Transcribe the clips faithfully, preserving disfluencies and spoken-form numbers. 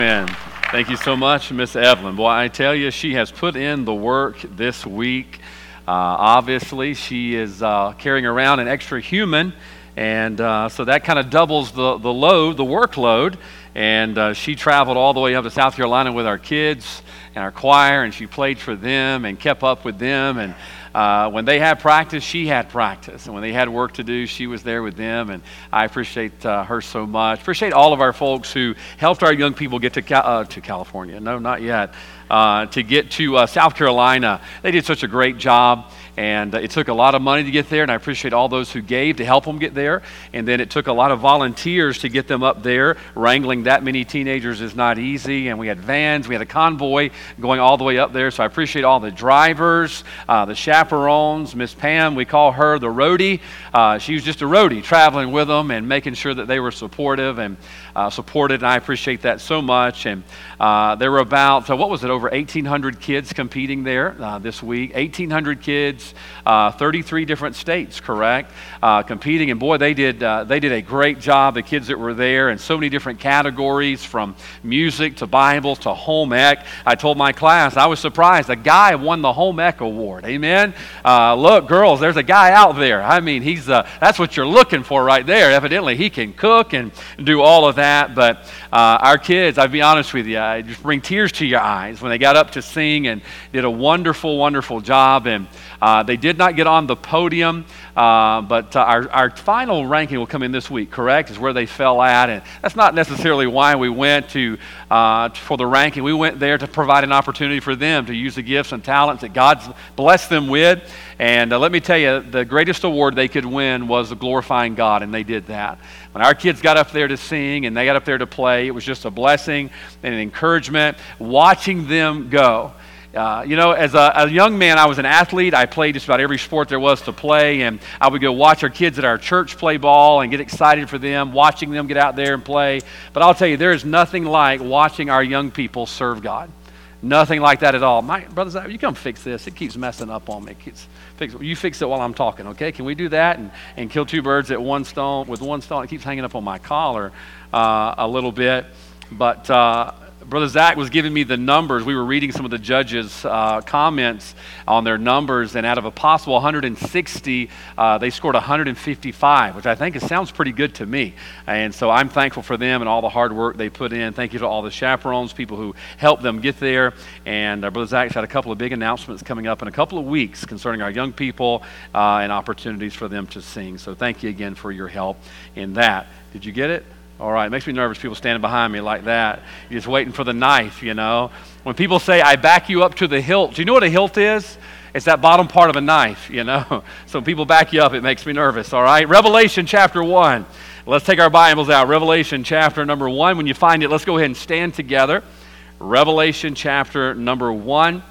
Amen. Thank you so much, Miss Evelyn. Boy, I tell you, she has put in the work this week. Uh, obviously, she is uh, carrying around an extra human, and uh, so that kind of doubles the, the load, the workload. And uh, she traveled all the way up to South Carolina with our kids and our choir, and she played for them and kept up with them. And uh, when they had practice, she had practice. And when they had work to do, she was there with them. And I appreciate uh, her so much. Appreciate all of our folks who helped our young people get to, Cal- uh, to California. No, not yet. Uh, to get to uh, South Carolina. They did such a great job. And uh, it took a lot of money to get there, and I appreciate all those who gave to help them get there. And then it took a lot of volunteers to get them up there. Wrangling that many teenagers is not easy, and we had vans, we had a convoy going all the way up there. So I appreciate all the drivers, uh, the chaperones, Miss Pam, we call her the roadie. Uh, she was just a roadie, traveling with them and making sure that they were supportive and uh, supported, and I appreciate that so much. And uh, there were about, so what was it, over eighteen hundred kids competing there uh, this week. eighteen hundred kids. Uh, thirty-three different states, correct, uh, competing, and boy, they did uh, they did a great job. The kids that were there, in so many different categories, from music to Bible to home ec. I told my class I was surprised. A guy won the home ec award. Amen. Uh, look, girls, there's a guy out there. I mean, he's uh, that's what you're looking for right there. Evidently, he can cook and do all of that. But uh, our kids, I'll be honest with you, I just bring tears to your eyes when they got up to sing and did a wonderful, wonderful job. And Uh, they did not get on the podium, uh, but uh, our, our final ranking will come in this week, correct, is where they fell at. And that's not necessarily why we went to uh, for the ranking. We went there to provide an opportunity for them to use the gifts and talents that God's blessed them with. And uh, let me tell you, the greatest award they could win was glorifying God, and they did that. When our kids got up there to sing and they got up there to play, it was just a blessing and an encouragement watching them go. Uh, you know, as a, a young man, I was an athlete. I played just about every sport there was to play, and I would go watch our kids at our church play ball and get excited for them, watching them get out there and play. But I'll tell you, there is nothing like watching our young people serve God. Nothing like that at all. My brothers, you come fix this. It keeps messing up on me. It keeps, fix, you fix it while I'm talking, okay? Can we do that and, and kill two birds at one stone with one stone? It keeps hanging up on my collar uh, a little bit, but. Uh, Brother Zach was giving me the numbers. We were reading some of the judges' uh, comments on their numbers, and out of a possible one hundred sixty, uh, they scored one hundred fifty-five, which I think it sounds pretty good to me. And so I'm thankful for them and all the hard work they put in. Thank you to all the chaperones, people who helped them get there. And uh, Brother Zach's had a couple of big announcements coming up in a couple of weeks concerning our young people uh, and opportunities for them to sing. So thank you again for your help in that. Did you get it? All right, it makes me nervous, people standing behind me like that. You're just waiting for the knife, you know. When people say, I back you up to the hilt, do you know what a hilt is? It's that bottom part of a knife, you know. So when people back you up, it makes me nervous, all right? Revelation chapter one. Let's take our Bibles out. Revelation chapter number one. When you find it, let's go ahead and stand together. Revelation chapter number one.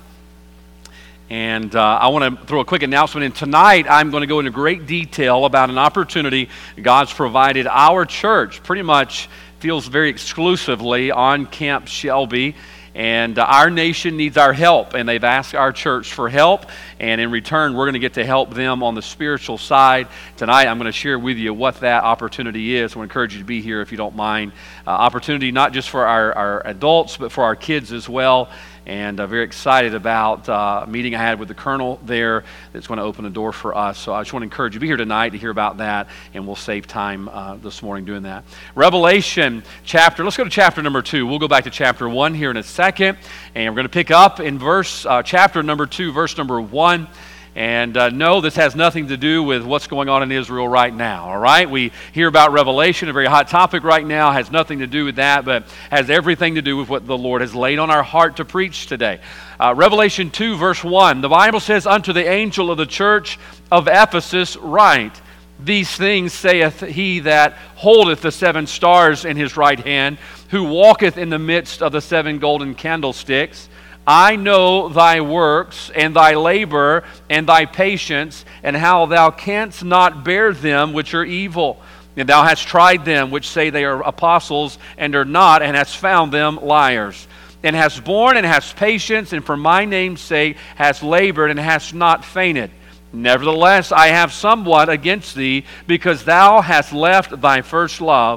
And uh, I want to throw a quick announcement in. Tonight, I'm going to go into great detail about an opportunity God's provided our church, pretty much feels very exclusively on Camp Shelby. And uh, our nation needs our help, and they've asked our church for help. And in return, we're going to get to help them on the spiritual side. Tonight, I'm going to share with you what that opportunity is. I want to encourage you to be here if you don't mind. Uh, opportunity not just for our, our adults, but for our kids as well. And uh, very excited about uh, a meeting I had with the colonel there that's going to open a door for us. So I just want to encourage you to be here tonight to hear about that, and we'll save time uh, this morning doing that. Revelation chapter, let's go to chapter number two. We'll go back to chapter one here in a second, and we're going to pick up in verse uh, chapter number two, verse number one. And uh, no, this has nothing to do with what's going on in Israel right now, all right? We hear about Revelation, a very hot topic right now, has nothing to do with that, but has everything to do with what the Lord has laid on our heart to preach today. Uh, Revelation two, verse one, the Bible says, Unto the angel of the church of Ephesus write, These things saith he that holdeth the seven stars in his right hand, who walketh in the midst of the seven golden candlesticks. I know thy works, and thy labor, and thy patience, and how thou canst not bear them which are evil. And thou hast tried them which say they are apostles, and are not, and hast found them liars. And hast borne, and hast patience, and for my name's sake hast labored, and hast not fainted. Nevertheless, I have somewhat against thee, because thou hast left thy first love.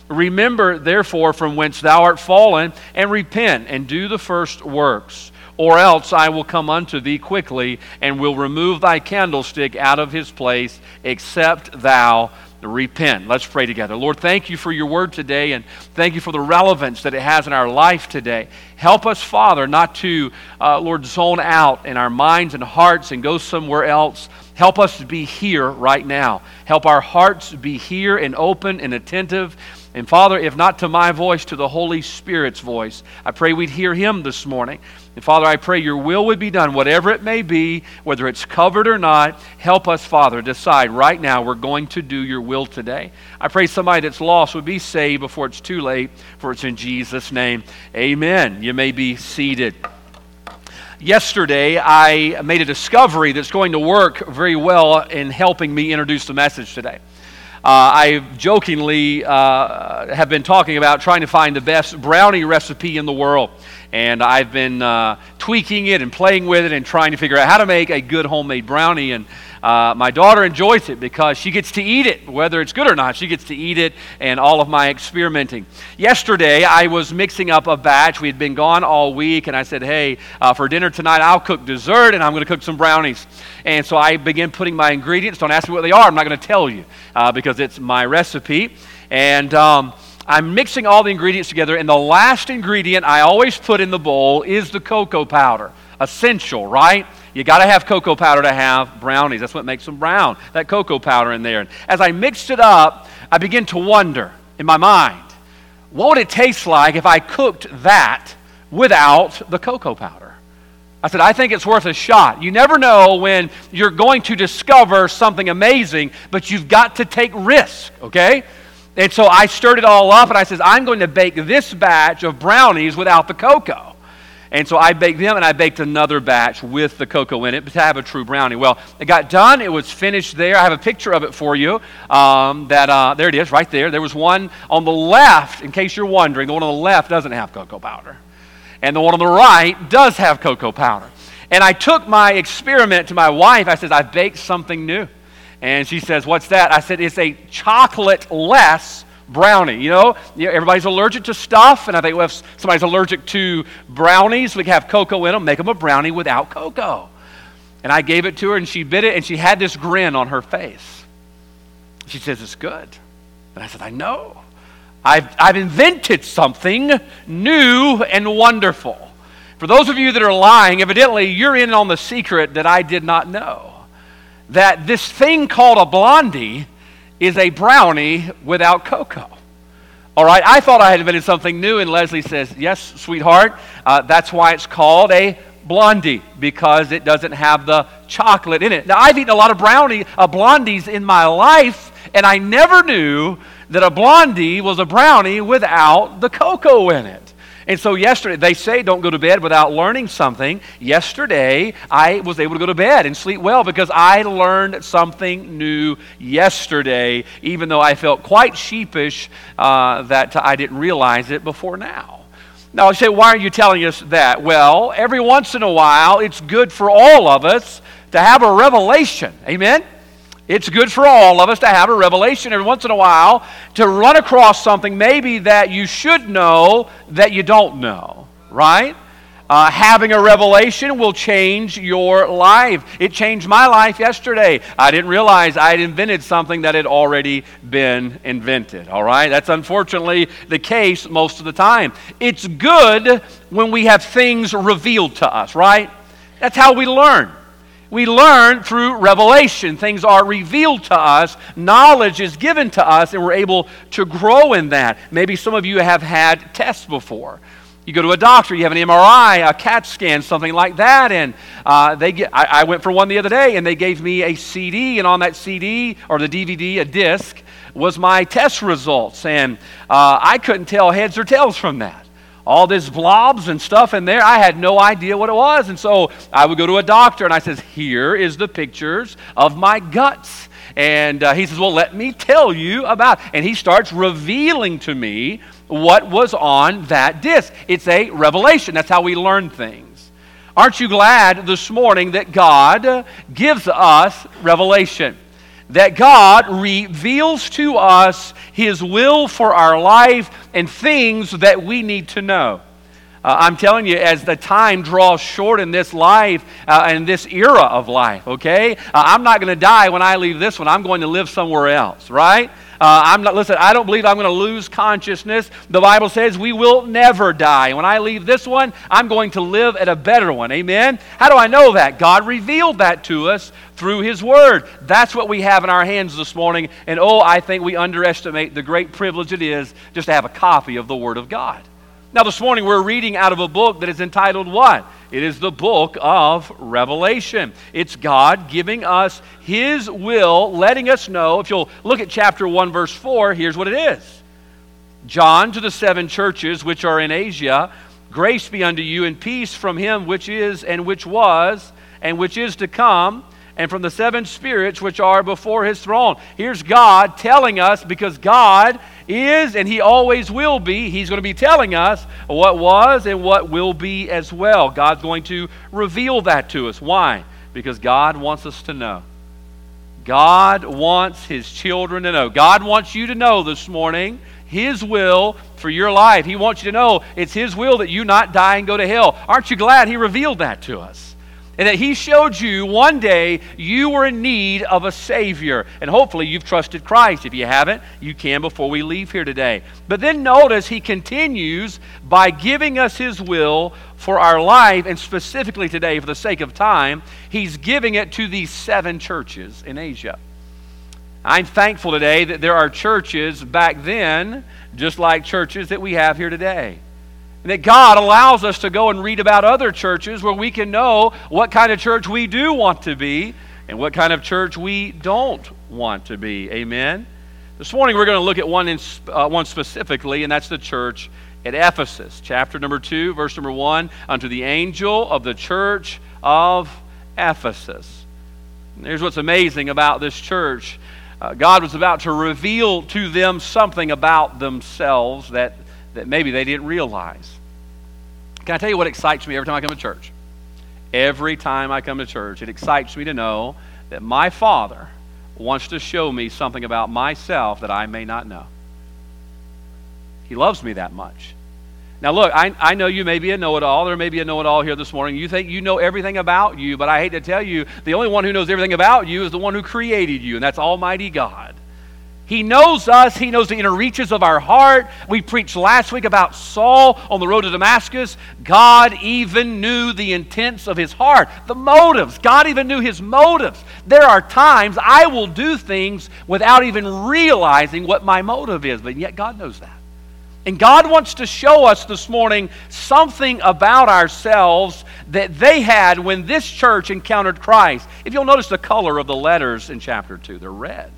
Remember, therefore, from whence thou art fallen, and repent, and do the first works. Or else I will come unto thee quickly, and will remove thy candlestick out of his place, except thou repent. Let's pray together. Lord, thank you for your word today, and thank you for the relevance that it has in our life today. Help us, Father, not to, uh, Lord, zone out in our minds and hearts and go somewhere else. Help us to be here right now. Help our hearts be here and open and attentive. And Father, if not to my voice, to the Holy Spirit's voice, I pray we'd hear him this morning. And Father, I pray your will would be done, whatever it may be, whether it's covered or not. Help us, Father, decide right now we're going to do your will today. I pray somebody that's lost would be saved before it's too late, for it's in Jesus' name. Amen. You may be seated. Yesterday, I made a discovery that's going to work very well in helping me introduce the message today. Uh, I jokingly uh, have been talking about trying to find the best brownie recipe in the world. And I've been uh, tweaking it and playing with it and trying to figure out how to make a good homemade brownie. And uh, my daughter enjoys it because she gets to eat it, whether it's good or not. She gets to eat it and all of my experimenting. Yesterday, I was mixing up a batch. We had been gone all week, and I said, hey, uh, for dinner tonight, I'll cook dessert, and I'm going to cook some brownies. And so I began putting my ingredients. Don't ask me what they are. I'm not going to tell you uh, because it's my recipe. And Um, I'm mixing all the ingredients together, and the last ingredient I always put in the bowl is the cocoa powder. Essential, right? You got to have cocoa powder to have brownies. That's what makes them brown, that cocoa powder in there. And as I mixed it up, I began to wonder in my mind, what would it taste like if I cooked that without the cocoa powder? I said, I think it's worth a shot. You never know when you're going to discover something amazing, but you've got to take risk, okay? And so I stirred it all up, and I said, I'm going to bake this batch of brownies without the cocoa. And so I baked them, and I baked another batch with the cocoa in it to have a true brownie. Well, it got done. It was finished there. I have a picture of it for you. Um, that uh, there it is, right there. There was one on the left, in case you're wondering. The one on the left doesn't have cocoa powder. And the one on the right does have cocoa powder. And I took my experiment to my wife. I said, I baked something new. And she says, what's that? I said, it's a chocolate-less brownie. You know, everybody's allergic to stuff, and I think, well, if somebody's allergic to brownies, we can have cocoa in them, make them a brownie without cocoa. And I gave it to her, and she bit it, and she had this grin on her face. She says, it's good. And I said, I know. I've, I've invented something new and wonderful. For those of you that are lying, evidently, you're in on the secret that I did not know. That this thing called a blondie is a brownie without cocoa. All right, I thought I had invented something new, and Leslie says, yes, sweetheart, uh, that's why it's called a blondie, because it doesn't have the chocolate in it. Now, I've eaten a lot of brownie, uh, blondies in my life, and I never knew that a blondie was a brownie without the cocoa in it. And so yesterday, they say don't go to bed without learning something. Yesterday, I was able to go to bed and sleep well because I learned something new yesterday, even though I felt quite sheepish uh, that I didn't realize it before now. Now, I say, why are you telling us that? Well, every once in a while, it's good for all of us to have a revelation. Amen? It's good for all of us to have a revelation every once in a while, to run across something maybe that you should know that you don't know, right? Uh, having a revelation will change your life. It changed my life yesterday. I didn't realize I had invented something that had already been invented, all right? That's unfortunately the case most of the time. It's good when we have things revealed to us, right? That's how we learn. We learn through revelation. Things are revealed to us. Knowledge is given to us, and we're able to grow in that. Maybe some of you have had tests before. You go to a doctor, you have an M R I, a CAT scan, something like that, and uh, they get. I, I went for one the other day, and they gave me a C D, and on that C D, or the D V D, a disc, was my test results, and uh, I couldn't tell heads or tails from that. All this blobs and stuff in there, I had no idea what it was. And so I would go to a doctor, and I says, here is the pictures of my guts. And uh, he says, well, let me tell you about it. And he starts revealing to me what was on that disc. It's a revelation. That's how we learn things. Aren't you glad this morning that God gives us revelation? that God reveals to us His will for our life and things that we need to know. Uh, I'm telling you, as the time draws short in this life, uh, in this era of life, okay? Uh, I'm not going to die when I leave this one. I'm going to live somewhere else, right? Uh, I'm not. Listen, I don't believe I'm going to lose consciousness. The Bible says we will never die. When I leave this one, I'm going to live at a better one. Amen? How do I know that? God revealed that to us through His Word. That's what we have in our hands this morning. And oh, I think we underestimate the great privilege it is just to have a copy of the Word of God. Now, this morning we're reading out of a book that is entitled what? It is the book of Revelation. It's God giving us His will, letting us know. If you'll look at chapter one, verse four, here's what it is. John, to the seven churches which are in Asia, grace be unto you and peace from Him which is and which was and which is to come, and from the seven spirits which are before His throne. Here's God telling us, because God is and He always will be, He's going to be telling us what was and what will be as well. God's going to reveal that to us. Why? Because God wants us to know. God wants His children to know. God wants you to know this morning His will for your life. He wants you to know it's His will that you not die and go to hell. Aren't you glad He revealed that to us? And that He showed you one day you were in need of a Savior. And hopefully you've trusted Christ. If you haven't, you can before we leave here today. But then notice He continues by giving us His will for our life. And specifically today, for the sake of time, He's giving it to these seven churches in Asia. I'm thankful today that there are churches back then, just like churches that we have here today. And that God allows us to go and read about other churches where we can know what kind of church we do want to be and what kind of church we don't want to be. Amen? This morning we're going to look at one, in, uh, one specifically, and that's the church at Ephesus. Chapter number two, verse number one, unto the angel of the church of Ephesus. And here's what's amazing about this church. Uh, God was about to reveal to them something about themselves that that maybe they didn't realize. Can I tell you what excites me every time I come to church? Every time I come to church, it excites me to know that my Father wants to show me something about myself that I may not know. He loves me that much. Now look, I, I know you may be a know-it-all. There may be a know-it-all here this morning. You think you know everything about you, but I hate to tell you, the only one who knows everything about you is the one who created you, and that's Almighty God. He knows us. He knows the inner reaches of our heart. We preached last week about Saul on the road to Damascus. God even knew the intents of his heart, the motives. God even knew his motives. There are times I will do things without even realizing what my motive is, but yet God knows that. And God wants to show us this morning something about ourselves that they had when this church encountered Christ. If you'll notice the color of the letters in chapter two, they're red.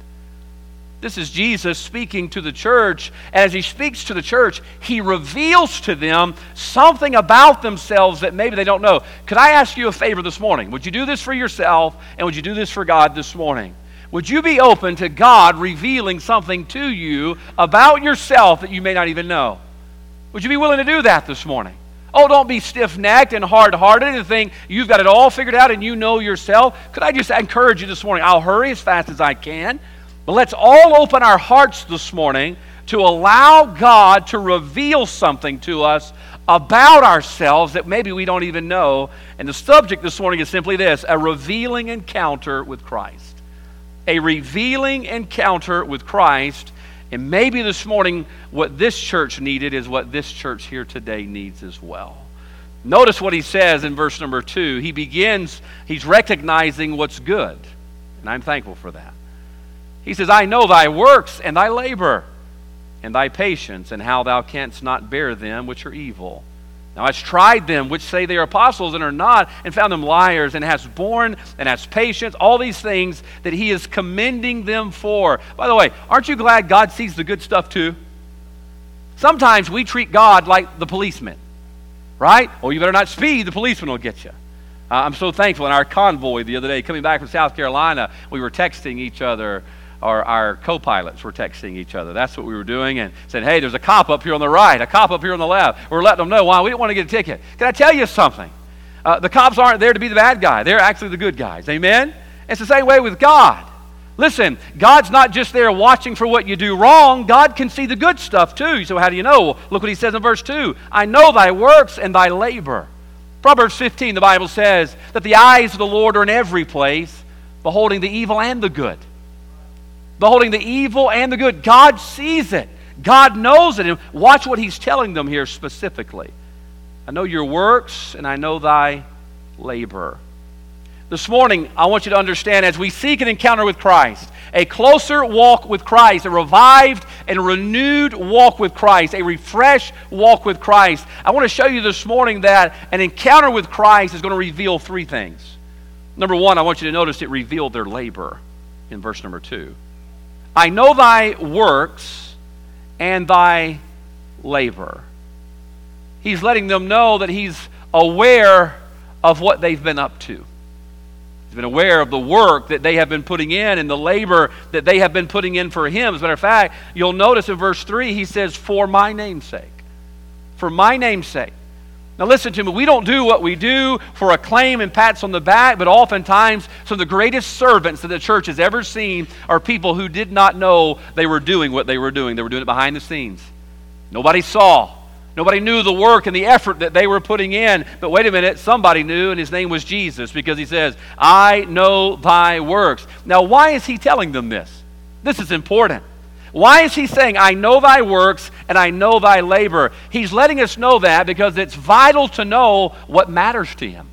This is Jesus speaking to the church. And as he speaks to the church, he reveals to them something about themselves that maybe they don't know. Could I ask you a favor this morning? Would you do this for yourself, and would you do this for God this morning? Would you be open to God revealing something to you about yourself that you may not even know? Would you be willing to do that this morning? Oh, don't be stiff-necked and hard-hearted and think you've got it all figured out and you know yourself. Could I just encourage you this morning? I'll hurry as fast as I can. But let's all open our hearts this morning to allow God to reveal something to us about ourselves that maybe we don't even know. And the subject this morning is simply this: a revealing encounter with Christ. A revealing encounter with Christ. And maybe this morning what this church needed is what this church here today needs as well. Notice what he says in verse number two. He begins, he's recognizing what's good. And I'm thankful for that. He says, I know thy works and thy labor and thy patience, and how thou canst not bear them which are evil. Thou hast tried them which say they are apostles and are not, and found them liars, and hast borne and hast patience, all these things that he is commending them for. By the way, aren't you glad God sees the good stuff too? Sometimes we treat God like the policeman, right? Oh, you better not speed, the policeman will get you. Uh, I'm so thankful. In our convoy the other day, coming back from South Carolina, we were texting each other. Or our co-pilots were texting each other. That's what we were doing, and said, hey, there's a cop up here on the right, a cop up here on the left. We're letting them know why we don't want to get a ticket. Can I tell you something? Uh, the cops aren't there to be the bad guy. They're actually the good guys. Amen? It's the same way with God. Listen, God's not just there watching for what you do wrong. God can see the good stuff too. So how do you know? Look what he says in verse two. I know thy works and thy labor. Proverbs fifteen, the Bible says that the eyes of the Lord are in every place, beholding the evil and the good. Beholding the evil and the good. God sees it. God knows it. And watch what he's telling them here specifically. I know your works and I know thy labor. This morning, I want you to understand, as we seek an encounter with Christ, a closer walk with Christ, a revived and renewed walk with Christ, a refreshed walk with Christ, I want to show you this morning that an encounter with Christ is going to reveal three things. Number one, I want you to notice it revealed their labor in verse number two. I know thy works and thy labor. He's letting them know that he's aware of what they've been up to. He's been aware of the work that they have been putting in and the labor that they have been putting in for him. As a matter of fact, you'll notice in verse three, he says, for my name's sake. For my name's sake. Now listen to me, we don't do what we do for acclaim and pats on the back, but oftentimes some of the greatest servants that the church has ever seen are people who did not know they were doing what they were doing. They were doing it behind the scenes. Nobody saw. Nobody knew the work and the effort that they were putting in. But wait a minute, somebody knew, and his name was Jesus, because he says, I know thy works. Now, why is he telling them this? This is important. Why is he saying, I know thy works and I know thy labor? He's letting us know that because it's vital to know what matters to him.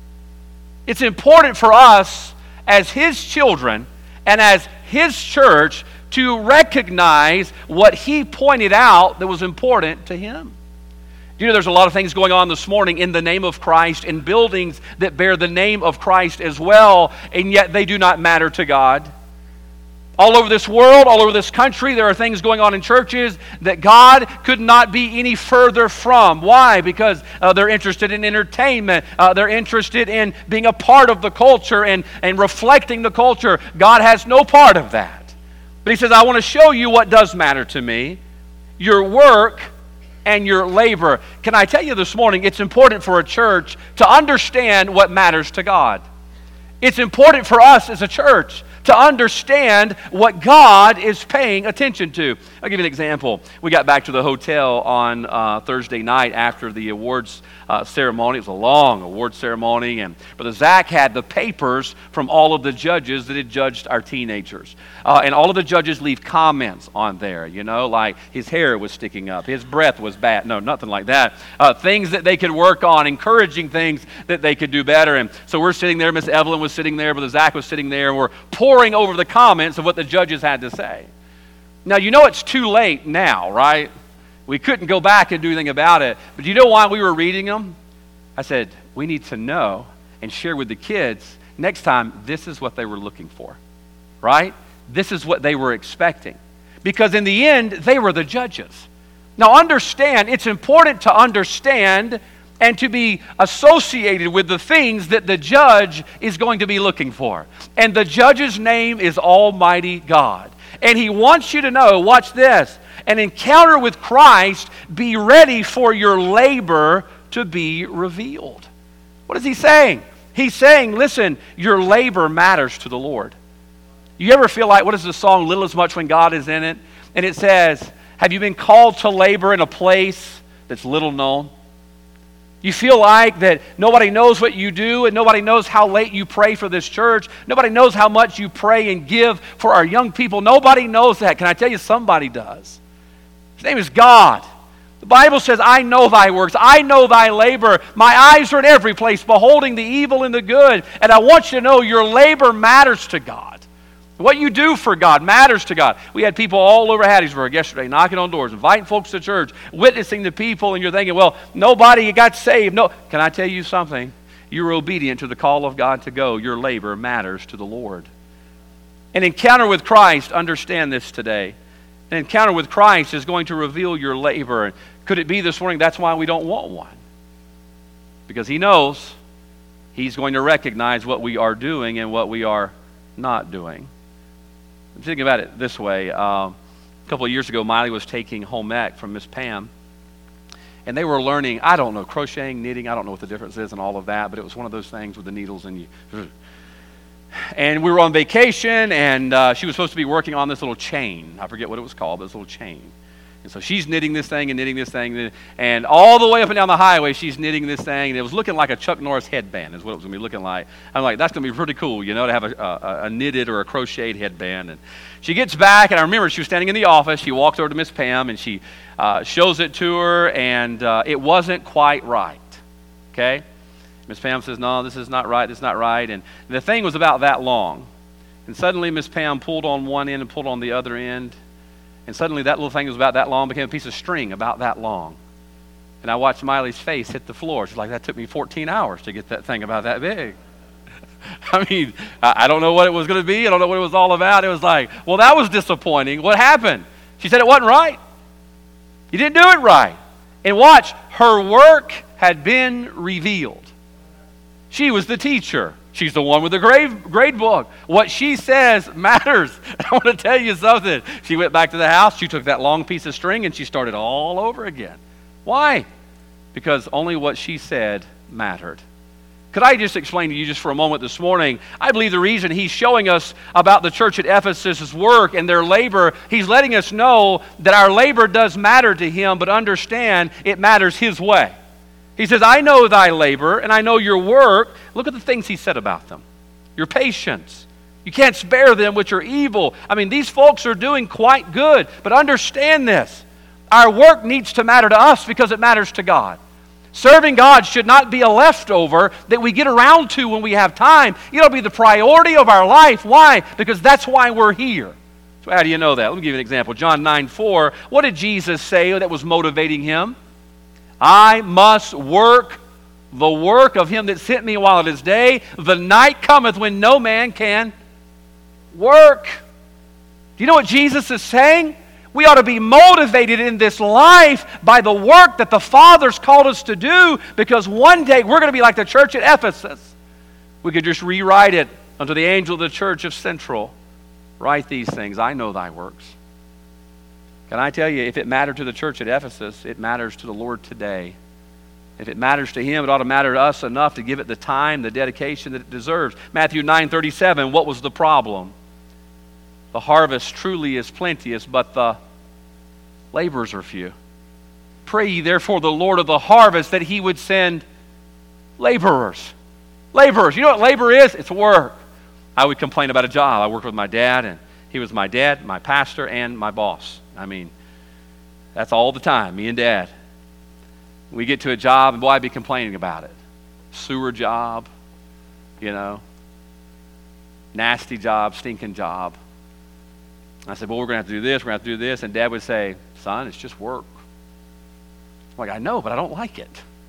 It's important for us as his children and as his church to recognize what he pointed out that was important to him. You know, there's a lot of things going on this morning in the name of Christ, in buildings that bear the name of Christ as well, and yet they do not matter to God. All over this world, all over this country, there are things going on in churches that God could not be any further from. Why? Because uh, they're interested in entertainment. Uh, they're interested in being a part of the culture and, and reflecting the culture. God has no part of that. But he says, I want to show you what does matter to me. Your work and your labor. Can I tell you this morning, it's important for a church to understand what matters to God. It's important for us as a church to understand what God is paying attention to. I'll give you an example. We got back to the hotel on uh, Thursday night after the awards uh, ceremony. It was a long award ceremony, and Brother Zach had the papers from all of the judges that had judged our teenagers. Uh, and all of the judges leave comments on there, you know, like his hair was sticking up, his breath was bad. No, nothing like that. Uh, things that they could work on, encouraging things that they could do better. And so we're sitting there, Miss Evelyn was sitting there, Brother Zach was sitting there, and we're pouring over the comments of what the judges had to say. Now, you know it's too late now, right? We couldn't go back and do anything about it. But you know why we were reading them? I said, we need to know and share with the kids next time this is what they were looking for, right? This is what they were expecting. Because in the end, they were the judges. Now understand, it's important to understand and to be associated with the things that the judge is going to be looking for. And the judge's name is Almighty God. And he wants you to know, watch this, an encounter with Christ, be ready for your labor to be revealed. What is he saying? He's saying, listen, your labor matters to the Lord. You ever feel like, what is the song, Little as Much When God is in It? And it says, have you been called to labor in a place that's little known? You feel like that nobody knows what you do and nobody knows how late you pray for this church. Nobody knows how much you pray and give for our young people. Nobody knows that. Can I tell you, somebody does. His name is God. The Bible says, I know thy works. I know thy labor. My eyes are in every place, beholding the evil and the good. And I want you to know your labor matters to God. What you do for God matters to God. We had people all over Hattiesburg yesterday knocking on doors, inviting folks to church, witnessing to people, and you're thinking, well, nobody got saved. No, can I tell you something? You're obedient to the call of God to go. Your labor matters to the Lord. An encounter with Christ, understand this today. An encounter with Christ is going to reveal your labor. Could it be this morning that's why we don't want one? Because he knows he's going to recognize what we are doing and what we are not doing. I'm thinking about it this way. Uh, a couple of years ago, Miley was taking home ec from Miss Pam, and they were learning, I don't know, crocheting, knitting, I don't know what the difference is and all of that, but it was one of those things with the needles and you. And we were on vacation, and uh, she was supposed to be working on this little chain. I forget what it was called, but this little chain. And so she's knitting this thing and knitting this thing, and all the way up and down the highway, she's knitting this thing, and it was looking like a Chuck Norris headband is what it was going to be looking like. I'm like, that's going to be pretty cool, you know, to have a, a, a knitted or a crocheted headband. And she gets back, and I remember she was standing in the office. She walks over to Miss Pam, and she uh, shows it to her, and uh, it wasn't quite right, okay? Miss Pam says, no, this is not right, this is not right. And the thing was about that long. And suddenly Miss Pam pulled on one end and pulled on the other end. And suddenly that little thing was about that long, became a piece of string about that long. And I watched Miley's face hit the floor. She's like, that took me fourteen hours to get that thing about that big. I mean, I don't know what it was going to be. I don't know what it was all about. It was like, well, that was disappointing. What happened? She said it wasn't right. You didn't do it right. And watch, her work had been revealed. She was the teacher. She's the one with the grade, grade book. What she says matters. I want to tell you something. She went back to the house. She took that long piece of string and she started all over again. Why? Because only what she said mattered. Could I just explain to you just for a moment this morning? I believe the reason he's showing us about the church at Ephesus' work and their labor, he's letting us know that our labor does matter to him, but understand it matters his way. He says, I know thy labor, and I know your work. Look at the things he said about them. Your patience. You can't spare them which are evil. I mean, these folks are doing quite good, but understand this. Our work needs to matter to us because it matters to God. Serving God should not be a leftover that we get around to when we have time. It'll be the priority of our life. Why? Because that's why we're here. So how do you know that? Let me give you an example. John nine four. What did Jesus say that was motivating him? I must work the work of him that sent me while it is day. The night cometh when no man can work. Do you know what Jesus is saying? We ought to be motivated in this life by the work that the Father's called us to do, because one day we're going to be like the church at Ephesus. We could just rewrite it unto the angel of the church of Central. Write these things. I know thy works. Can I tell you, if it mattered to the church at Ephesus, it matters to the Lord today. If it matters to him, it ought to matter to us enough to give it the time, the dedication that it deserves. Matthew nine thirty-seven, what was the problem? The harvest truly is plenteous, but the laborers are few. Pray ye therefore the Lord of the harvest that he would send laborers. Laborers. You know what labor is? It's work. I would complain about a job. I worked with my dad, and he was my dad, my pastor, and my boss. I mean, that's all the time, me and Dad. We get to a job, and boy, I'd be complaining about it. Sewer job, you know, nasty job, stinking job. I said, well, we're going to have to do this, we're going to have to do this. And Dad would say, son, it's just work. I'm like, I know, but I don't like it.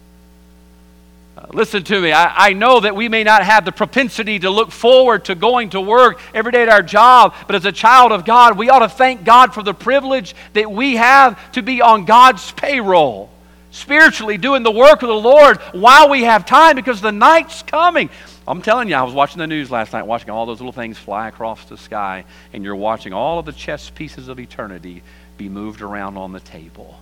Uh, listen to me. I, I know that we may not have the propensity to look forward to going to work every day at our job, but as a child of God, we ought to thank God for the privilege that we have to be on God's payroll, spiritually doing the work of the Lord while we have time, because the night's coming. I'm telling you, I was watching the news last night, watching all those little things fly across the sky, and you're watching all of the chess pieces of eternity be moved around on the table.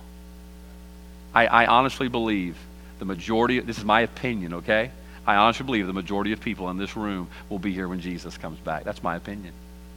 I, I honestly believe the majority, this is my opinion, okay? I honestly believe the majority of people in this room will be here when Jesus comes back. That's my opinion.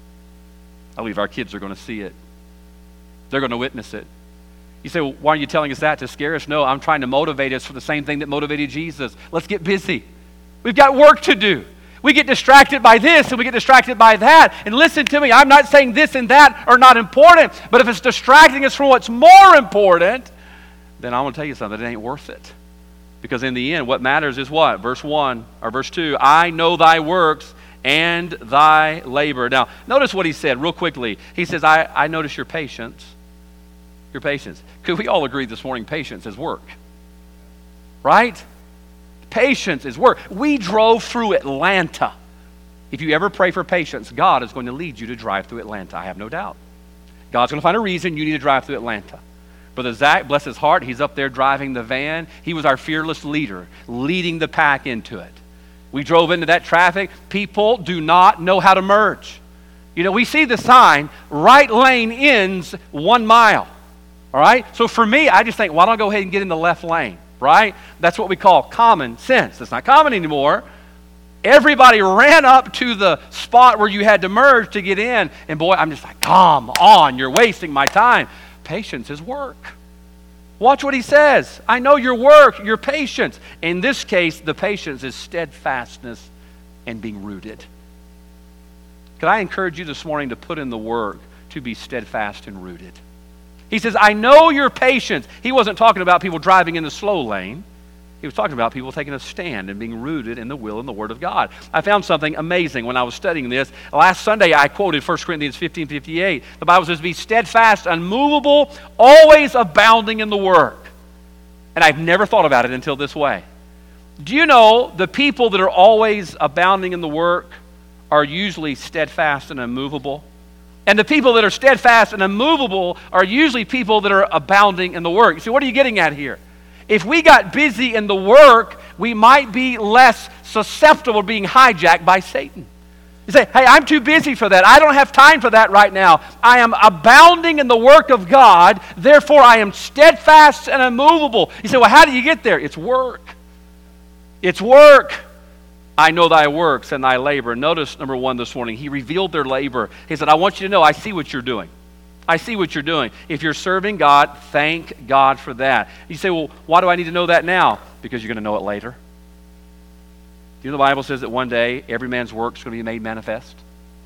I believe our kids are going to see it. They're going to witness it. You say, well, why are you telling us that? To scare us? No, I'm trying to motivate us for the same thing that motivated Jesus. Let's get busy. We've got work to do. We get distracted by this and we get distracted by that. And listen to me, I'm not saying this and that are not important, but if it's distracting us from what's more important, then I want to tell you something, it ain't worth it. Because in the end, what matters is what? Verse one, or verse two, I know thy works and thy labor. Now, notice what he said real quickly. He says, I, I notice your patience. Your patience. Could we all agree this morning, patience is work? Right? Patience is work. We drove through Atlanta. If you ever pray for patience, God is going to lead you to drive through Atlanta. I have no doubt. God's going to find a reason you need to drive through Atlanta. Brother Zach, bless his heart, he's up there driving the van. He was our fearless leader, leading the pack into it. We drove into that traffic. People do not know how to merge. You know, we see the sign, right lane ends one mile. All right? So for me, I just think, why don't I go ahead and get in the left lane? Right? That's what we call common sense. It's not common anymore. Everybody ran up to the spot where you had to merge to get in. And boy, I'm just like, come on, you're wasting my time. Patience is work. Watch what he says. I know your work, your patience. In this case, the patience is steadfastness and being rooted. Could I encourage you this morning to put in the work to be steadfast and rooted? He says, I know your patience. He wasn't talking about people driving in the slow lane. He was talking about people taking a stand and being rooted in the will and the Word of God. I found something amazing when I was studying this. Last Sunday, I quoted First Corinthians fifteen fifty-eight. The Bible says, be steadfast, unmovable, always abounding in the work. And I've never thought about it until this way. Do you know the people that are always abounding in the work are usually steadfast and unmovable? And the people that are steadfast and unmovable are usually people that are abounding in the work. See, what are you getting at here? If we got busy in the work, we might be less susceptible to being hijacked by Satan. You say, hey, I'm too busy for that. I don't have time for that right now. I am abounding in the work of God, therefore I am steadfast and unmovable. You say, well, how do you get there? It's work. It's work. I know thy works and thy labor. Notice, number one this morning, he revealed their labor. He said, I want you to know, I see what you're doing. I see what you're doing. If you're serving God, thank God for that. You say, well, why do I need to know that now? Because you're going to know it later. Do you know the Bible says that one day every man's work is going to be made manifest?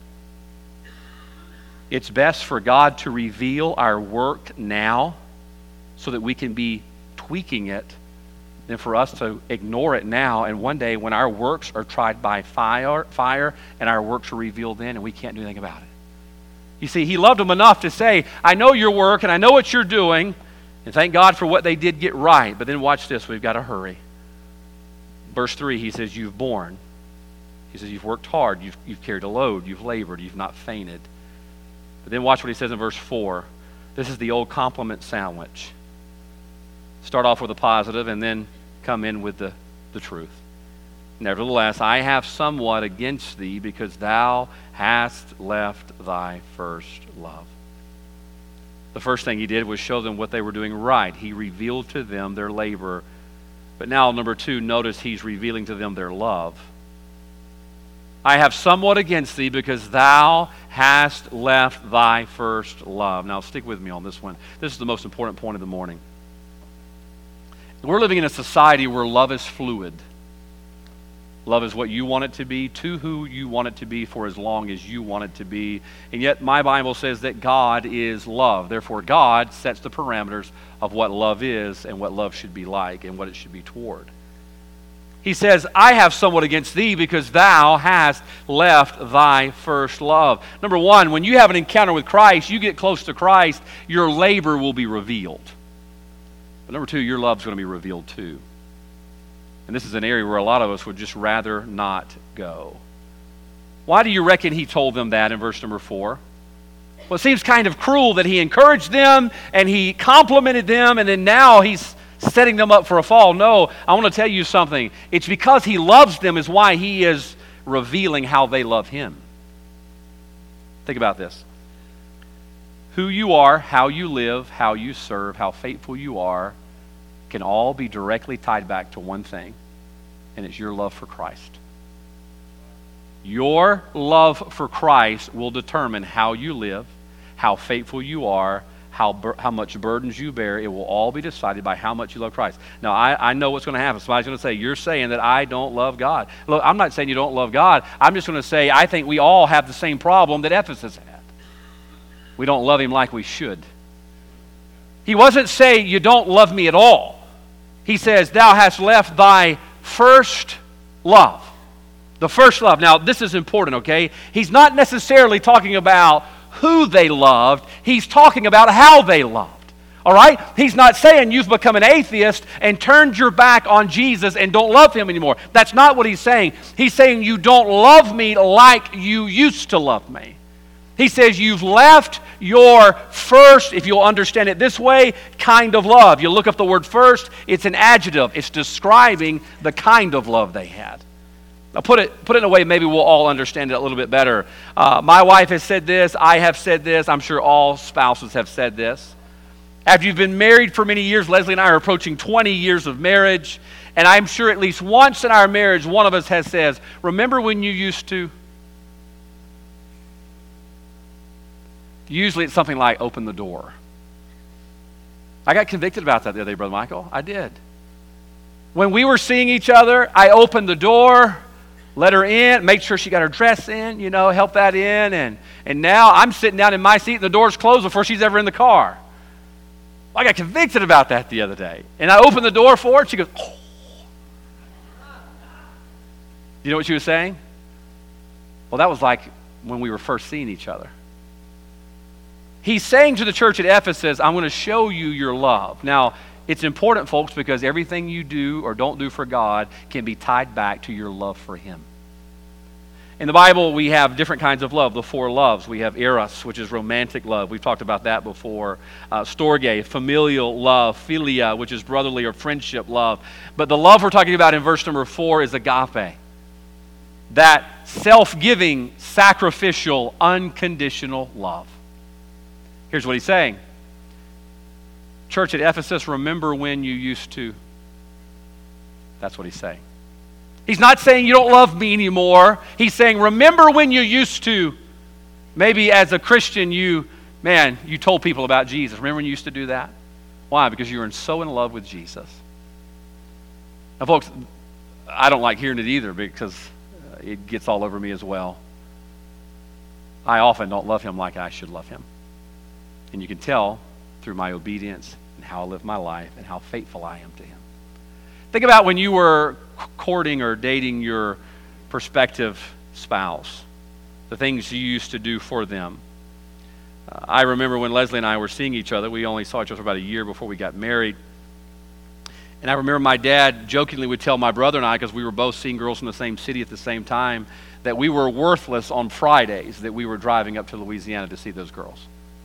It's best for God to reveal our work now so that we can be tweaking it than for us to ignore it now, and one day when our works are tried by fire, fire and our works are revealed then and we can't do anything about it. You see, he loved them enough to say, I know your work and I know what you're doing, and thank God for what they did get right. But then watch this, we've got to hurry. Verse three, he says, you've borne. He says, you've worked hard, you've, you've carried a load, you've labored, you've not fainted. But then watch what he says in verse four. This is the old compliment sandwich. Start off with a positive and then come in with the, the truth. Nevertheless, I have somewhat against thee, because thou hast left thy first love. The first thing he did was show them what they were doing right. He revealed to them their labor. But now, number two, notice he's revealing to them their love. I have somewhat against thee, because thou hast left thy first love. Now, stick with me on this one. This is the most important point of the morning. We're living in a society where love is fluid. Love is what you want it to be, to who you want it to be, for as long as you want it to be. And yet my Bible says that God is love. Therefore, God sets the parameters of what love is and what love should be like and what it should be toward. He says, I have somewhat against thee, because thou hast left thy first love. Number one, when you have an encounter with Christ, you get close to Christ, your labor will be revealed. But number two, your love's going to be revealed too. And this is an area where a lot of us would just rather not go. Why do you reckon he told them that in verse number four? Well, it seems kind of cruel that he encouraged them and he complimented them, and then now he's setting them up for a fall. No, I want to tell you something. It's because he loves them is why he is revealing how they love him. Think about this. Who you are, how you live, how you serve, how faithful you are, can all be directly tied back to one thing, and it's your love for Christ. Your love for Christ will determine how you live, how faithful you are, how bur- how much burdens you bear. It will all be decided by how much you love Christ. Now, I, I know what's going to happen. Somebody's going to say, you're saying that I don't love God. Look, I'm not saying you don't love God. I'm just going to say I think we all have the same problem that Ephesus had. We don't love him like we should. He wasn't saying you don't love me at all. He says, thou hast left thy first love. The first love. Now, this is important, okay? He's not necessarily talking about who they loved. He's talking about how they loved. All right? He's not saying you've become an atheist and turned your back on Jesus and don't love him anymore. That's not what he's saying. He's saying you don't love me like you used to love me. He says you've left your first, if you'll understand it this way, kind of love. You look up the word first, it's an adjective. It's describing the kind of love they had. Now put it, put it in a way maybe we'll all understand it a little bit better. Uh, my wife has said this, I have said this, I'm sure all spouses have said this. After you've been married for many years, Leslie and I are approaching twenty years of marriage, And I'm sure at least once in our marriage, one of us has said, remember when you used to? Usually it's something like open the door. I got convicted about that the other day, Brother Michael. I did. When we were seeing each other, I opened the door, let her in, make sure she got her dress in, you know, help that in. And, and now I'm sitting down in my seat and the door's closed before she's ever in the car. I got convicted about that the other day. And I opened the door for her, and she goes, oh. You know what she was saying? Well, that was like when we were first seeing each other. He's saying to the church at Ephesus, I'm going to show you your love. Now, it's important, folks, because everything you do or don't do for God can be tied back to your love for Him. In the Bible, we have different kinds of love, the four loves. We have eros, which is romantic love. We've talked about that before. Uh, storge, familial love. Philia, which is brotherly or friendship love. But the love we're talking about in verse number four is agape. That self-giving, sacrificial, unconditional love. Here's what he's saying. Church at Ephesus, remember when you used to. That's what he's saying. He's not saying you don't love me anymore. He's saying remember when you used to. Maybe as a Christian you, man, you told people about Jesus. Remember when you used to do that? Why? Because you were so in love with Jesus. Now folks, I don't like hearing it either because it gets all over me as well. I often don't love Him like I should love Him. And you can tell through my obedience and how I live my life and how faithful I am to Him. Think about when you were courting or dating your prospective spouse, the things you used to do for them. Uh, I remember when Leslie and I were seeing each other, we only saw each other for about a year before we got married. And I remember my dad jokingly would tell my brother and I, because we were both seeing girls from the same city at the same time, that we were worthless on Fridays, that we were driving up to Louisiana to see those girls.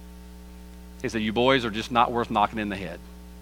He said, you boys are just not worth knocking in the head.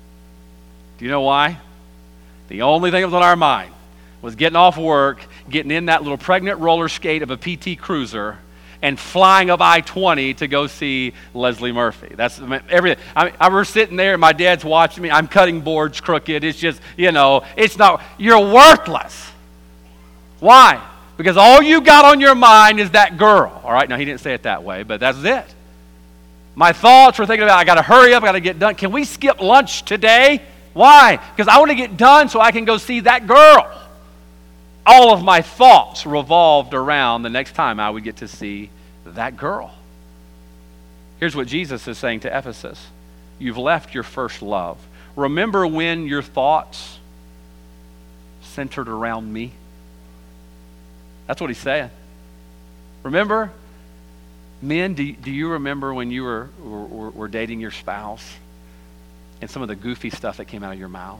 Do you know why? The only thing that was on our mind was getting off work, getting in that little pregnant roller skate of a P T Cruiser, and flying up I twenty to go see Leslie Murphy. That's everything. I, I was sitting there, and my dad's watching me. I'm cutting boards crooked. It's just, you know, it's not, you're worthless. Why? Because all you got on your mind is that girl. All right, now he didn't say it that way, but that's it. My thoughts were thinking about, I got to hurry up, I got to get done. Can we skip lunch today? Why? Because I want to get done so I can go see that girl. All of my thoughts revolved around the next time I would get to see that girl. Here's what Jesus is saying to Ephesus. You've left your first love. Remember when your thoughts centered around me? That's what he's saying. Remember? Men, do, do you remember when you were, were, were dating your spouse and some of the goofy stuff that came out of your mouth?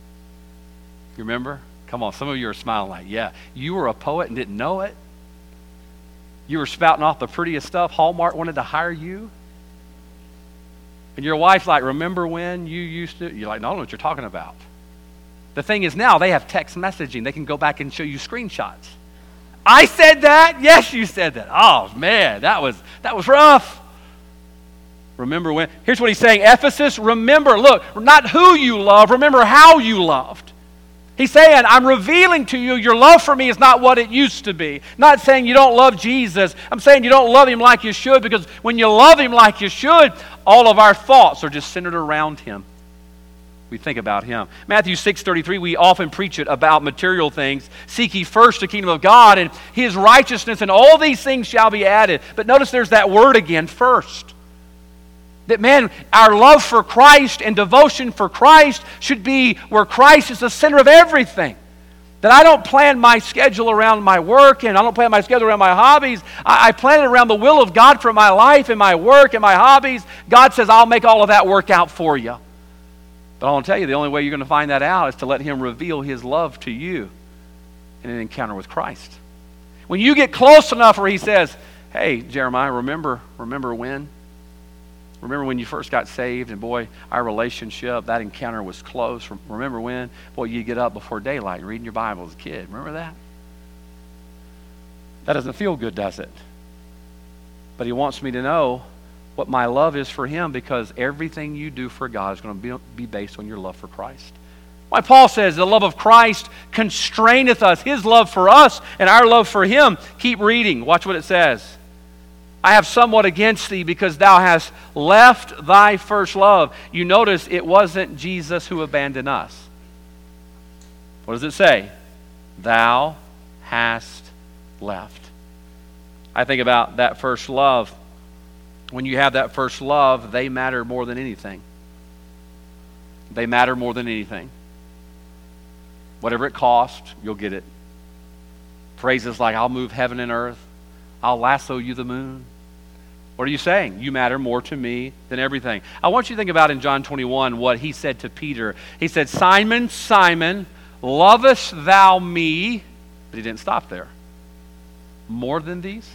You remember? Come on, some of you are smiling like, yeah. You were a poet and didn't know it. You were spouting off the prettiest stuff. Hallmark wanted to hire you. And your wife's like, remember when you used to? You're like, no, I don't know what you're talking about. The thing is now they have text messaging. They can go back and show you screenshots. I said that? Yes, you said that. Oh, man, that was that was rough. Remember when? Here's what he's saying. Ephesus, remember, look, not who you love, remember how you loved. He's saying, I'm revealing to you your love for me is not what it used to be. Not saying you don't love Jesus. I'm saying you don't love Him like you should, because when you love Him like you should, all of our thoughts are just centered around Him. We think about Him. Matthew six thirty-three, we often preach it about material things. Seek ye first the kingdom of God and His righteousness, and all these things shall be added. But notice there's that word again, first. That, man, our love for Christ and devotion for Christ should be where Christ is the center of everything. That I don't plan my schedule around my work, and I don't plan my schedule around my hobbies. I, I plan it around the will of God for my life and my work and my hobbies. God says, I'll make all of that work out for you. But I want to tell you, the only way you're going to find that out is to let Him reveal His love to you in an encounter with Christ. When you get close enough where He says, hey, Jeremiah, remember, remember when? Remember when you first got saved, and boy, our relationship, that encounter was close. Remember when? Boy, you get up before daylight reading your Bible as a kid. Remember that? That doesn't feel good, does it? But He wants me to know what my love is for Him, because everything you do for God is going to be, be based on your love for Christ. Why Paul says the love of Christ constraineth us, his love for us and our love for him. Keep reading. Watch what it says. I have somewhat against thee because thou hast left thy first love. You notice it wasn't Jesus who abandoned us. What does it say? Thou hast left. I think about that first love. When you have that first love, they matter more than anything. They matter more than anything. Whatever it costs, you'll get it. Phrases like, I'll move heaven and earth. I'll lasso you the moon. What are you saying? You matter more to me than everything. I want you to think about in John twenty-one what he said to Peter. He said, Simon, Simon, lovest thou me? But he didn't stop there. More than these?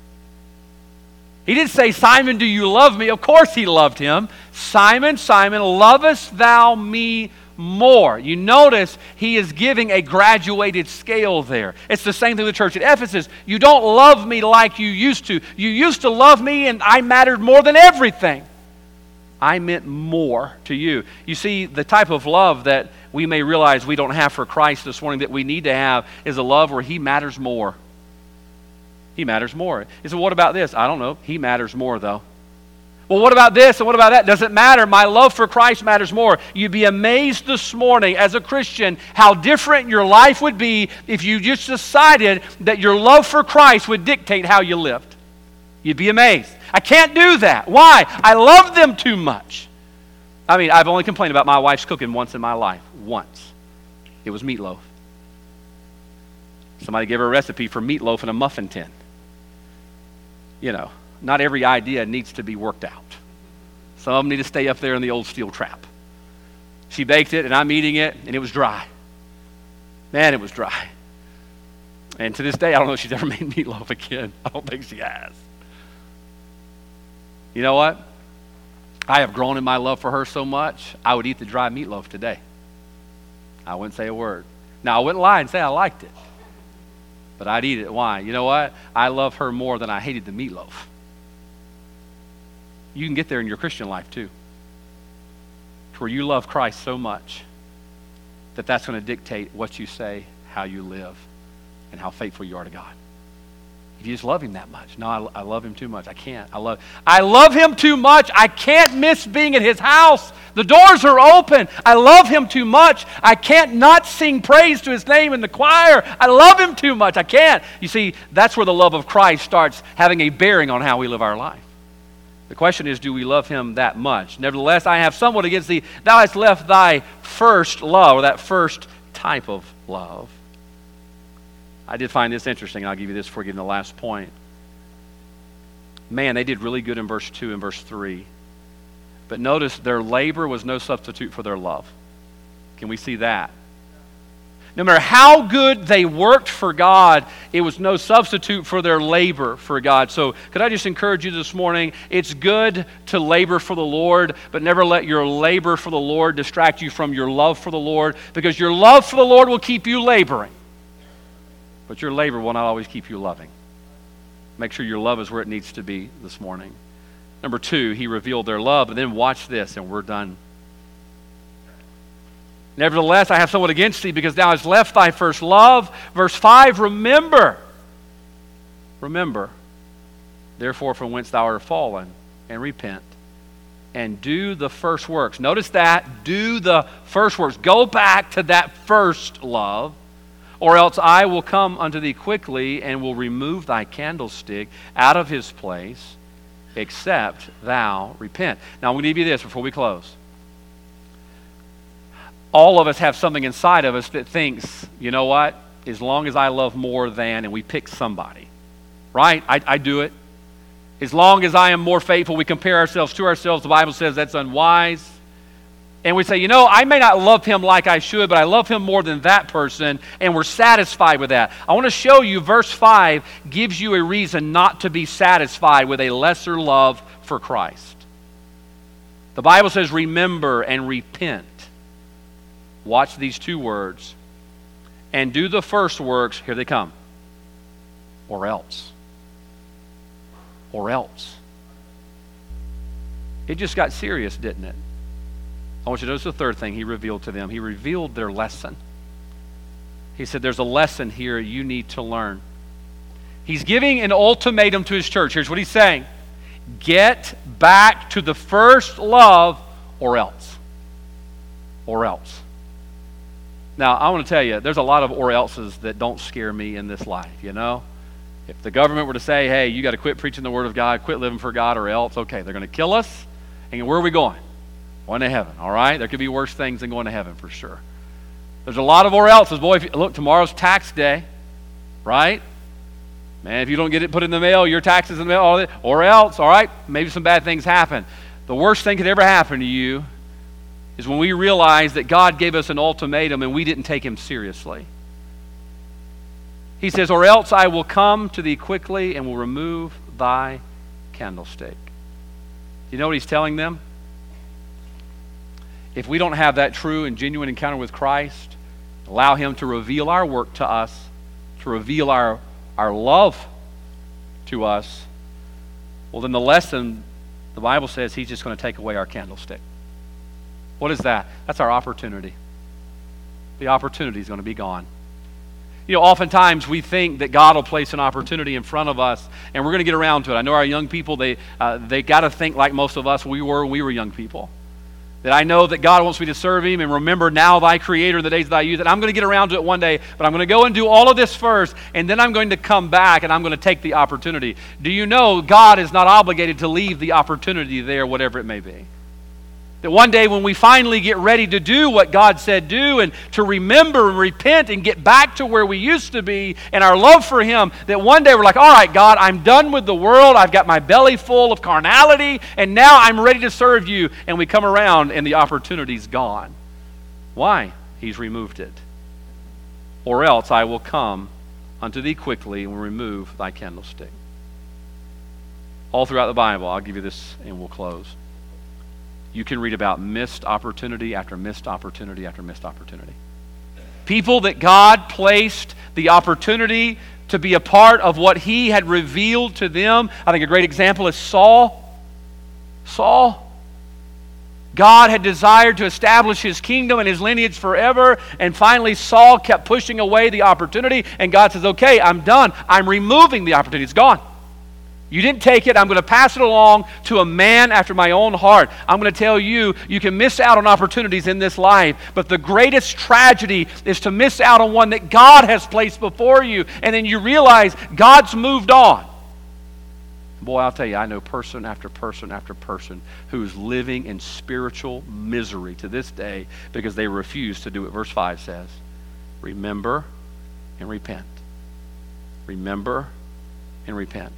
He didn't say, Simon, do you love me? Of course he loved him. Simon, Simon, lovest thou me more? You notice he is giving a graduated scale there. It's the same thing with the church at Ephesus. You don't love me like you used to. You used to love me and I mattered more than everything. I meant more to you. You see, the type of love that we may realize we don't have for Christ this morning that we need to have is a love where he matters more. He matters more. You say, what about this? I don't know. He matters more, though. Well, what about this and what about that? Doesn't matter. My love for Christ matters more. You'd be amazed this morning as a Christian how different your life would be if you just decided that your love for Christ would dictate how you lived. You'd be amazed. I can't do that. Why? I love them too much. I mean, I've only complained about my wife's cooking once in my life. Once. It was meatloaf. Somebody gave her a recipe for meatloaf in a muffin tin. You know, not every idea needs to be worked out. Some of them need to stay up there in the old steel trap. She baked it, and I'm eating it, and it was dry. Man, it was dry. And to this day, I don't know if she's ever made meatloaf again. I don't think she has. You know what? I have grown in my love for her so much, I would eat the dry meatloaf today. I wouldn't say a word. Now, I wouldn't lie and say I liked it. But I'd eat it. Why? You know what? I love her more than I hated the meatloaf. You can get there in your Christian life too. Where you love Christ so much that that's going to dictate what you say, how you live, and how faithful you are to God. If you just love him that much. No, I, I love him too much. I can't. I love I love him too much. I can't miss being at his house. The doors are open. I love him too much. I can't not sing praise to his name in the choir. I love him too much. I can't. You see, that's where the love of Christ starts having a bearing on how we live our life. The question is, do we love him that much? Nevertheless, I have somewhat against thee. Thou hast left thy first love, or that first type of love. I did find this interesting, and I'll give you this before getting to the last point. Man, they did really good in verse two and verse three. But notice their labor was no substitute for their love. Can we see that? No matter how good they worked for God, it was no substitute for their labor for God. So could I just encourage you this morning, it's good to labor for the Lord, but never let your labor for the Lord distract you from your love for the Lord, because your love for the Lord will keep you laboring. But your labor will not always keep you loving. Make sure your love is where it needs to be this morning. Number two, he revealed their love. And then watch this, and we're done. Nevertheless, I have somewhat against thee, because thou hast left thy first love. Verse five, remember. Remember, therefore, from whence thou art fallen, and repent, and do the first works. Notice that, do the first works. Go back to that first love. Or else I will come unto thee quickly, and will remove thy candlestick out of his place, except thou repent. Now I'm going to give you this before we close. All of us have something inside of us that thinks, you know what? As long as I love more than, and we pick somebody. Right? I, I do it. As long as I am more faithful, we compare ourselves to ourselves. The Bible says that's unwise. And we say, you know, I may not love him like I should, but I love him more than that person, and we're satisfied with that. I want to show you verse five gives you a reason not to be satisfied with a lesser love for Christ. The Bible says, remember and repent. Watch these two words. And do the first works, here they come, or else. Or else. It just got serious, didn't it? I want you to notice the third thing he revealed to them. He revealed their lesson. He said, there's a lesson here you need to learn. He's giving an ultimatum to his church. Here's what he's saying. Get back to the first love or else. Or else. Now, I want to tell you, there's a lot of or else's that don't scare me in this life, you know? If the government were to say, hey, you got to quit preaching the Word of God, quit living for God, or else, okay, they're going to kill us. And where are we going? Going to heaven, all right? There could be worse things than going to heaven for sure. There's a lot of or else's. Boy, if you, look, tomorrow's tax day, right? Man, if you don't get it put in the mail, your taxes in the mail, all that, or else, all right, maybe some bad things happen. The worst thing could ever happen to you is when we realize that God gave us an ultimatum and we didn't take him seriously. He says, or else I will come to thee quickly and will remove thy candlestick. You know what he's telling them? If we don't have that true and genuine encounter with Christ, allow him to reveal our work to us, to reveal our, our love to us, well, then the lesson, the Bible says he's just going to take away our candlestick. What is that? That's our opportunity. The opportunity is going to be gone. You know, oftentimes we think that God will place an opportunity in front of us, and we're going to get around to it. I know our young people, they uh, they got to think like most of us we were when we were young people. That I know that God wants me to serve him and remember now thy Creator in the days of thy youth. And I'm going to get around to it one day, but I'm going to go and do all of this first, and then I'm going to come back and I'm going to take the opportunity. Do you know God is not obligated to leave the opportunity there, whatever it may be? That one day when we finally get ready to do what God said do and to remember and repent and get back to where we used to be and our love for him, that one day we're like, all right, God, I'm done with the world. I've got my belly full of carnality, and now I'm ready to serve you. And we come around and the opportunity's gone. Why? He's removed it. Or else I will come unto thee quickly and will remove thy candlestick. All throughout the Bible, I'll give you this and we'll close. You can read about missed opportunity after missed opportunity after missed opportunity. People that God placed the opportunity to be a part of what he had revealed to them. I think a great example is Saul. Saul. God had desired to establish his kingdom and his lineage forever, and finally Saul kept pushing away the opportunity, and God says, okay, I'm done. I'm removing the opportunity. It's gone. You didn't take it. I'm going to pass it along to a man after my own heart. I'm going to tell you, you can miss out on opportunities in this life, but the greatest tragedy is to miss out on one that God has placed before you, and then you realize God's moved on. Boy, I'll tell you, I know person after person after person who's living in spiritual misery to this day because they refuse to do what verse five says. Remember and repent. Remember and repent.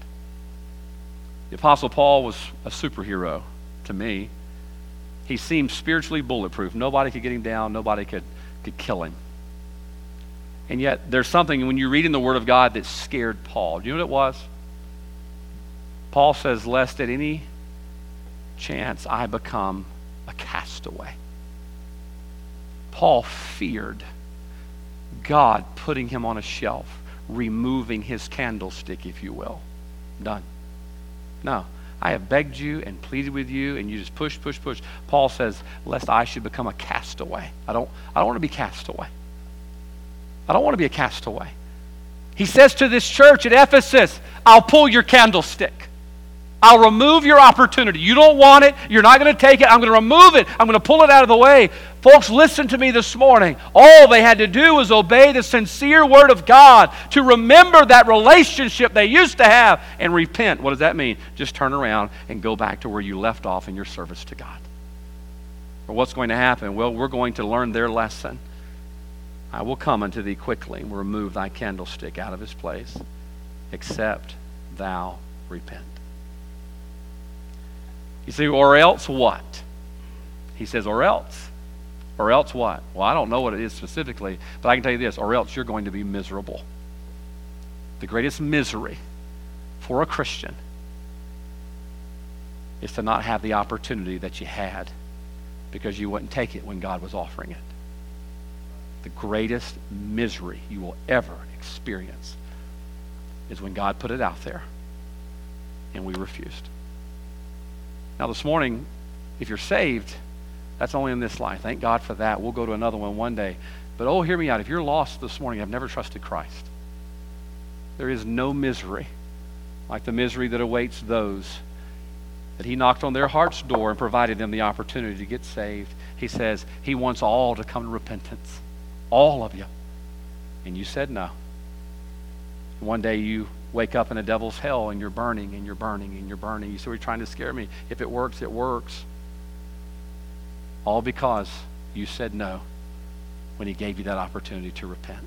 The Apostle Paul was a superhero to me. He seemed spiritually bulletproof. Nobody could get him down. Nobody could, could kill him. And yet there's something when you read in the Word of God that scared Paul. Do you know what it was? Paul says, lest at any chance I become a castaway. Paul feared God putting him on a shelf, removing his candlestick, if you will. Done. No, I have begged you and pleaded with you, and you just push, push, push. Paul says, lest I should become a castaway. I don't, I don't want to be castaway. I don't want to be a castaway. He says to this church at Ephesus, I'll pull your candlestick. I'll remove your opportunity. You don't want it. You're not going to take it. I'm going to remove it. I'm going to pull it out of the way. Folks, listen to me this morning. All they had to do was obey the sincere word of God to remember that relationship they used to have and repent. What does that mean? Just turn around and go back to where you left off in your service to God. Or what's going to happen? Well, we're going to learn their lesson. I will come unto thee quickly and will remove thy candlestick out of his place, except thou repent. You see, or else what? He says, or else. Or else what? Well, I don't know what it is specifically, but I can tell you this, or else you're going to be miserable. The greatest misery for a Christian is to not have the opportunity that you had because you wouldn't take it when God was offering it. The greatest misery you will ever experience is when God put it out there and we refused. Now this morning, if you're saved, That's only in this life. Thank God for that. We'll go to another one one day. But oh, hear me out. If you're lost this morning, I've never trusted Christ. There is no misery like the misery that awaits those that he knocked on their heart's door and provided them the opportunity to get saved. He says he wants all to come to repentance. All of you. And you said no. One day you wake up in a devil's hell and you're burning and you're burning and you're burning. You say, you're trying to scare me. If it works, it works. All because you said no when he gave you that opportunity to repent.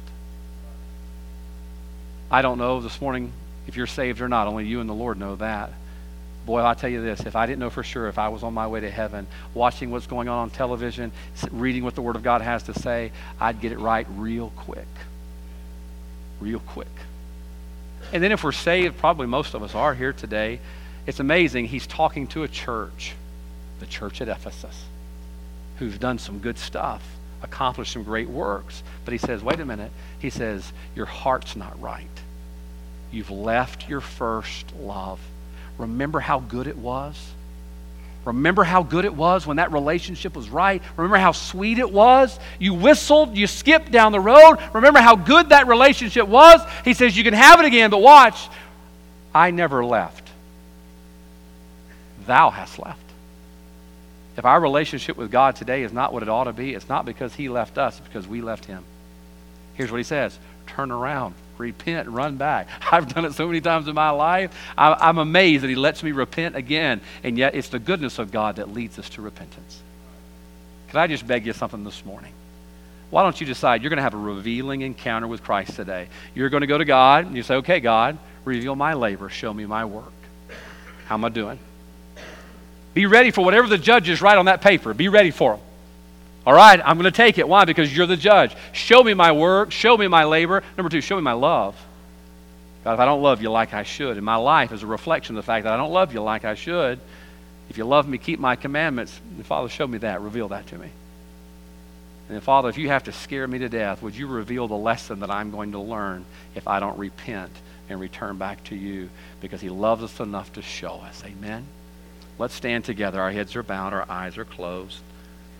I don't know this morning if you're saved or not. Only you and the Lord know that. Boy, I'll tell you this. If I didn't know for sure, if I was on my way to heaven, watching what's going on on television, reading what the Word of God has to say, I'd get it right real quick. Real quick. And then if we're saved, probably most of us are here today, it's amazing. He's talking to a church, the church at Ephesus, who's done some good stuff, accomplished some great works. But he says, wait a minute. He says, your heart's not right. You've left your first love. Remember how good it was? Remember how good it was when that relationship was right? Remember how sweet it was? You whistled, you skipped down the road. Remember how good that relationship was? He says, you can have it again, but watch. I never left. Thou hast left. If our relationship with God today is not what it ought to be, it's not because he left us, it's because we left him. Here's what he says. Turn around. Repent and run back. I've done it so many times in my life. I, I'm amazed that he lets me repent again. And yet it's the goodness of God that leads us to repentance. Can I just beg you something this morning? Why don't you decide you're going to have a revealing encounter with Christ today? You're going to go to God and you say, okay, God, reveal my labor. Show me my work. How am I doing? Be ready for whatever the judges write on that paper. Be ready for them. All right, I'm going to take it. Why? Because you're the judge. Show me my work. Show me my labor. Number two, show me my love. God, if I don't love you like I should, and my life is a reflection of the fact that I don't love you like I should, if you love me, keep my commandments. And Father, show me that. Reveal that to me. And then, Father, if you have to scare me to death, would you reveal the lesson that I'm going to learn if I don't repent and return back to you? Because he loves us enough to show us. Amen? Let's stand together. Our heads are bowed. Our eyes are closed.